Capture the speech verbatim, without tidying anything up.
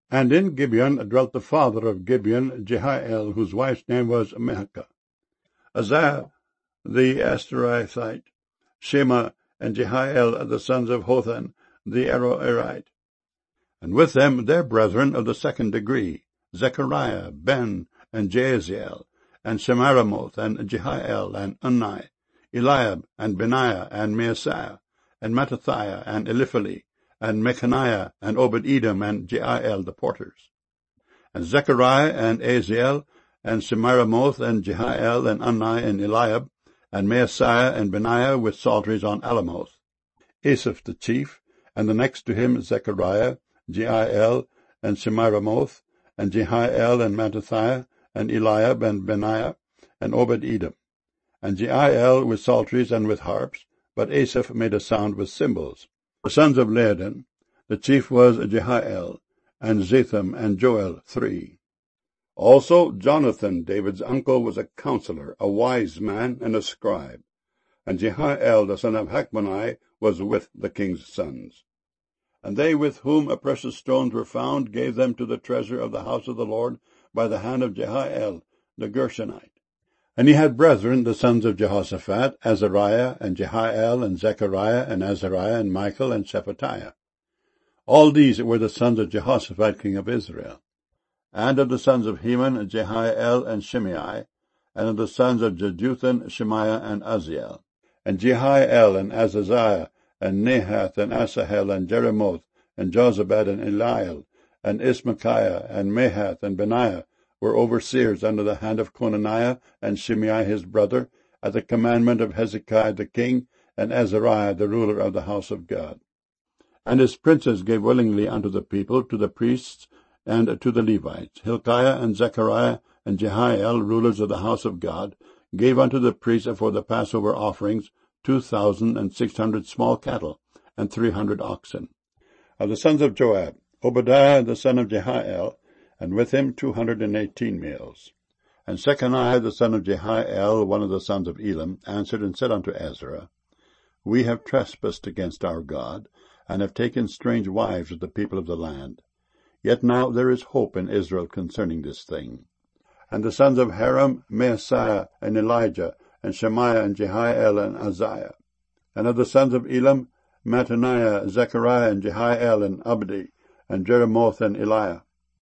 And in Gibeon dwelt the father of Gibeon, Jehiel, whose wife's name was Maachah. Uzziah the Astarithite, Shema, and Jehiel, the sons of Hotham, the Aroerite. And with them their brethren of the second degree, Zechariah, Ben, and Jaasiel, and Shemiramoth, and Jehiel, and Unni, Eliab, and Benaiah, and Maaseiah, and Mattithiah, and Eliphali, and Mechaniah, and Obed-Edom, and Jeiel the porters. And Zechariah, and Aziel, and Shemiramoth, and Jehiel, and Unni, and Eliab, and Maaseiah, and Benaiah with psalteries on Alamoth. Asaph the chief, and the next to him Zechariah, Jeiel, and Shemiramoth, and Jehiel, and Mattithiah, and Eliab, and Benaiah, and Obed-Edom. And Jeiel with psalteries and with harps, but Asaph made a sound with cymbals. The sons of Laadan, the chief was Jehiel, and Zatham, and Joel, three. Also Jonathan, David's uncle, was a counselor, a wise man, and a scribe. And Jehiel, the son of Hachmoni, was with the king's sons. And they with whom precious stones were found gave them to the treasure of the house of the Lord by the hand of Jehiel, the Gershonite. And he had brethren, the sons of Jehoshaphat, Azariah, and Jehiel, and Zechariah, and Azariah, and Michael, and Shephatiah. All these were the sons of Jehoshaphat, king of Israel. And of the sons of Heman, Jehiel, and Shimei, and of the sons of Jeduthun, Shemaiah, and Uzziel. And Jehiel, and Azaziah, and Nahath, and Asahel, and Jeremoth, and Jozabad, and Eliel, and Ismachiah, and Mahath, and Benaiah, were overseers under the hand of Conaniah and Shimei his brother, at the commandment of Hezekiah the king, and Azariah the ruler of the house of God. And his princes gave willingly unto the people, to the priests, and to the Levites. Hilkiah and Zechariah and Jehiel, rulers of the house of God, gave unto the priests for the Passover offerings two thousand and six hundred small cattle, and three hundred oxen. Of the sons of Joab, Obadiah the son of Jehiel, and with him two hundred and eighteen males. And Shechaniah the son of Jehiel, one of the sons of Elam, answered and said unto Ezra, We have trespassed against our God, and have taken strange wives of the people of the land. Yet now there is hope in Israel concerning this thing. And the sons of Haram, Maaseiah, and Elijah, and Shemaiah, and Jehiel, and Uzziah. And of the sons of Elam, Mattaniah, Zechariah, and Jehiel, and Abdi, and Jeremoth, and Eliah.